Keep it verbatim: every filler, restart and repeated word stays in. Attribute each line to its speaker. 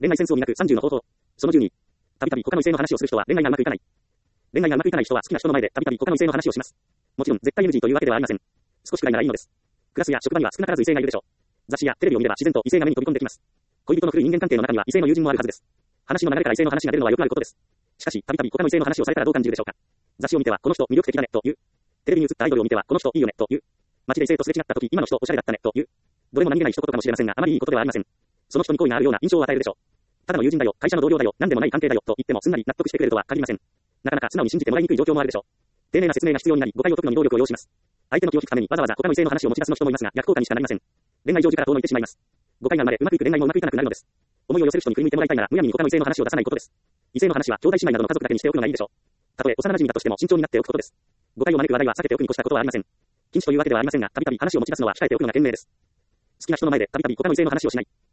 Speaker 1: 恋愛戦争を磨くさんじゅうの方法。そのじゅうに。たびたび他の異性の話をする人は恋愛がうまくいかない。恋愛がうまくいかない人は好きな人の前でたびたび他の異性の話をします。もちろん絶対 エヌジー というわけではありません。少しくらいならいいのです。クラスや職場には少なからず異性がいるでしょう。雑誌やテレビを見れば自然と異性が目に飛び込んできます。恋人の古い人間関係の中には異性の友人もあるはずです。話の流れから異性の話が出るのはよくあることです。しかし、たびたび他の異性の話をされたらどう感じるでしょうか。雑誌を見てはこの人魅力的だねと言う。テレビに映ったアイドルを見てはこの人いいよねと言う。街で異性とすれ違った時今の人おしゃれだったねと言う。どれも何気ない一言かもしれませんがあまりいいことではありません。その人に好意があるような印象を与えるでしょう。ただの友人だよ、会社の同僚だよ、何でもない関係だよと言ってもすんなり納得してくれるとは限りません。なかなか素直に信じてもらいにくい状況もあるでしょう。丁寧な説明が必要になり誤解を解くのに労力を要します。相手の気を引くためにわざわざ他の異性の話を持ち出すの人もいますが逆効果にしかなりません。恋愛成就から遠のいてしまいます。誤解が生まれうまくいく恋愛もうまくいかなくなるのです。思いを寄せる人に振り向いてもらいたいならむやみに他の異性の話を出さないことです。異性の話は兄弟姉妹などの家族だけにしておくのがいいでしょう。たとえ幼馴染だとしても慎重になっておくことです。誤解を招く話題は避けておくに越したことはありません。禁止というわけではありませんが、たびたび話を持ち出すのは控えておくのが賢明です。好きな人の前でたびたび他の異性の話をしない。